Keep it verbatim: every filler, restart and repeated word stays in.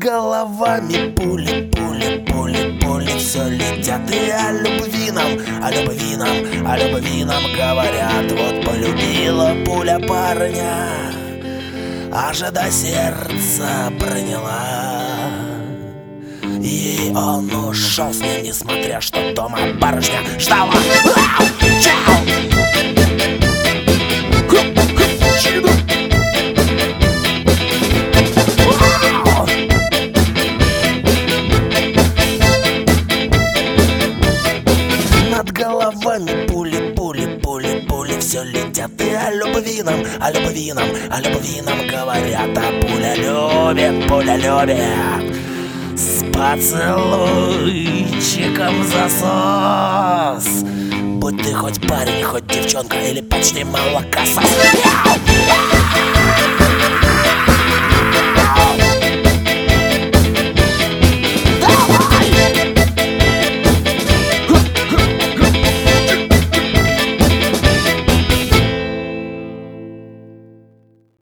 головами пули, пули, пули, пули все летят. И о любви нам, о любви нам, о любви нам говорят. Вот полюбила пуля парня, аж до сердца проняла. И он ушел с ним, несмотря что дома барышня ждала. Чау! Над головами пули, пули, пули, пули все летят. И о любви нам, о любви нам, о любви нам говорят. А пуля любит, пуля любит с поцелуйчиком засос. Будь ты хоть парень, хоть девчонка или почти молокосос.